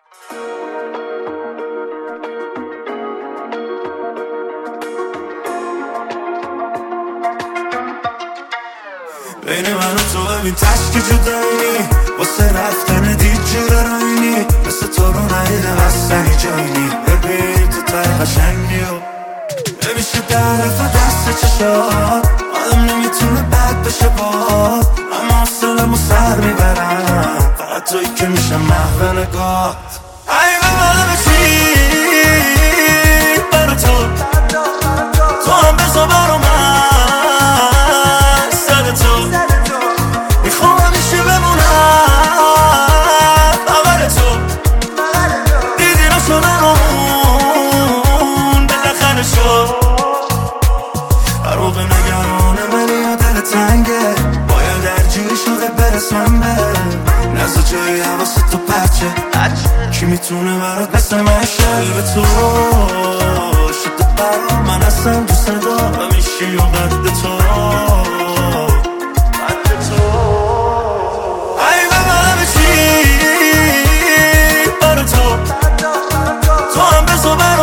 بین من و تو ببین تشکی جدایی واسه رفتن دید جور روینی مثل تو رو ندیدم بستنی جایینی ببین تو تای قشنگی و نمیشه درف دست چشات آدم نمیتونه بد بشه باد اما حسلمو سر میبرم فقط توی که میشه محو نگات ای ببالم چی برا تو تو هم بزا برا من سر تو میخوام همیشه بمونم بغل تو دیدی نشدنمون بالاخره شد هر موقع نگرانه ولی یا دل تنگه باید درجی شده برسم به نزد جایی حواست تو پرچه کی میتونه برات مثل من شه به تو شده برام من اصلا دوست ندارم ایشی و قد تو ای ببالم چی برا تو تو هم بزا برا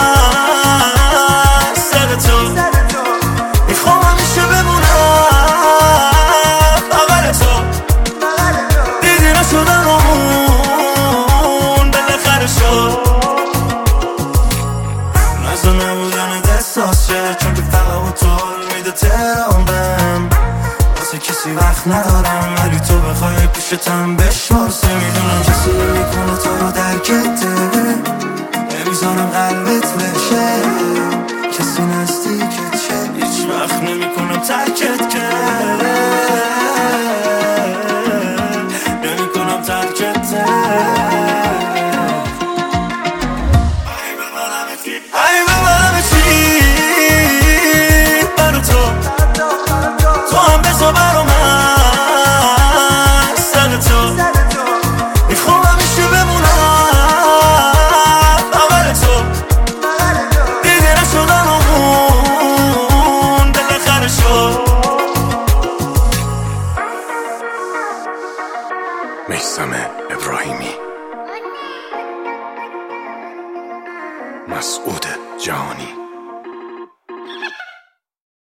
من سر تو میخوام همیشه بمونم بغل تو دیدی نشدنمون بالاخره شد نزد نبودن احساسه چون که فقط تو میده تهران بهم واسه کسی وقت ندارم ولی تو بخوای پیشتم بشمارسه میدونم کسی نمیکنه تو رو درکته نمیذارم قلبت بشه کسی نزدیکت شه هیچ وقت نمیکنم ترکت که نمیکنم ترکت ای ببالم چی برا تو تو هم بزا برا من سر تو میخوام همیشه بمونم بغل تو دیگه نشدنمون بالاخره شد میثم ابراهیمی مسعود جهانی